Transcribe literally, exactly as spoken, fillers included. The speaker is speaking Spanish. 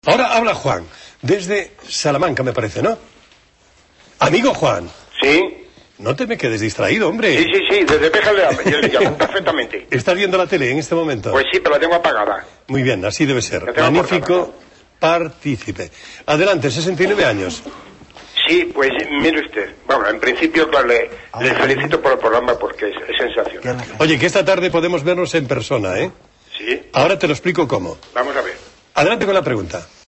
Ahora habla Juan, desde Salamanca, me parece, ¿no? Amigo Juan. Sí. No te me quedes distraído, hombre. Sí, sí, sí, desde Pejas de Hambre, yo le llamo perfectamente. ¿Estás viendo la tele en este momento? Pues sí, pero la tengo apagada. Muy bien, así debe ser. Magnífico partícipe. Adelante, sesenta y nueve años. Sí, pues mire usted. Bueno, en principio claro, le, le felicito por el programa porque es, es sensacional. Oye, que esta tarde podemos vernos en persona, ¿eh? Sí. Ahora te lo explico cómo. Vamos a ver. Adelante con la pregunta.